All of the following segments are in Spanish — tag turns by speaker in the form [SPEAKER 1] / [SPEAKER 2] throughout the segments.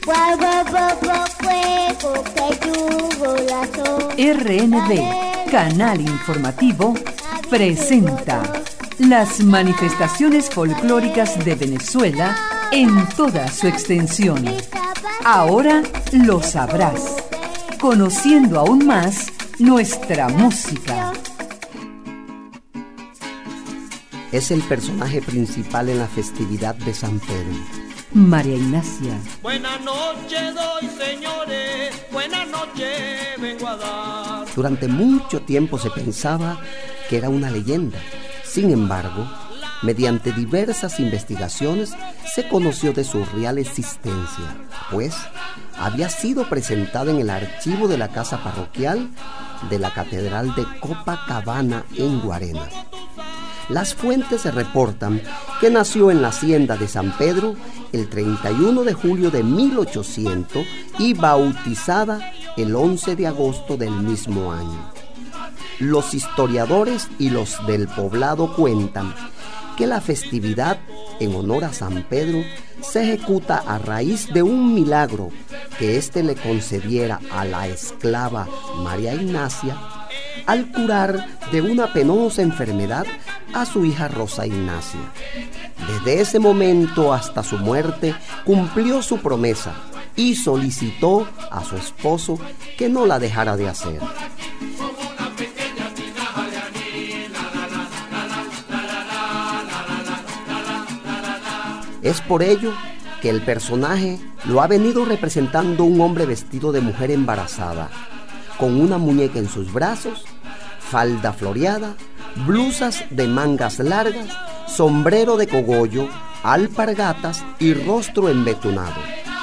[SPEAKER 1] RND, Canal Informativo, presenta las manifestaciones folclóricas de Venezuela en toda su extensión. Ahora lo sabrás, conociendo aún más nuestra música.
[SPEAKER 2] Es el personaje principal en la festividad de San Pedro.
[SPEAKER 1] María Ignacia.
[SPEAKER 3] Buenas noches doy, señores, buenas noches vengo a dar.
[SPEAKER 2] Durante mucho tiempo se pensaba que era una leyenda. Sin embargo, mediante diversas investigaciones se conoció de su real existencia, pues había sido presentada en el archivo de la casa parroquial de la Catedral de Copacabana en Guarena. Las fuentes reportan que nació en la hacienda de San Pedro el 31 de julio de 1800 y bautizada el 11 de agosto del mismo año. Los historiadores y los del poblado cuentan que la festividad en honor a San Pedro se ejecuta a raíz de un milagro que éste le concediera a la esclava María Ignacia al curar de una penosa enfermedad a su hija Rosa Ignacia. Desde ese momento hasta su muerte cumplió su promesa y solicitó a su esposo que no la dejara de hacer. Es por ello que el personaje lo ha venido representando un hombre vestido de mujer embarazada, con una muñeca en sus brazos, falda floreada, blusas de mangas largas, sombrero de cogollo, alpargatas y rostro embetunado.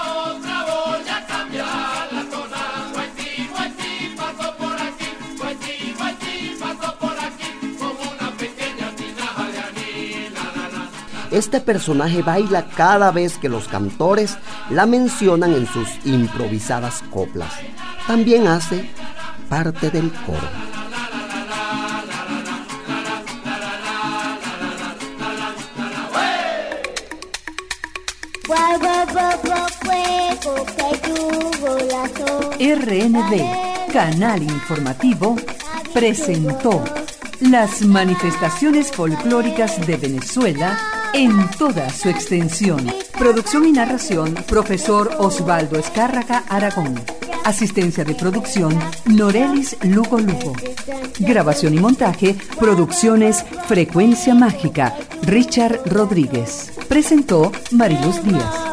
[SPEAKER 2] Este personaje baila cada vez que los cantores la mencionan en sus improvisadas coplas. También hace parte del coro.
[SPEAKER 1] RND, Canal Informativo, presentó las manifestaciones folclóricas de Venezuela en toda su extensión. Producción y narración, profesor Osvaldo Escárraga Aragón. Asistencia de producción, Norelis Lugo Lugo. Grabación y montaje, Producciones Frecuencia Mágica, Richard Rodríguez. Presentó Mariluz Díaz.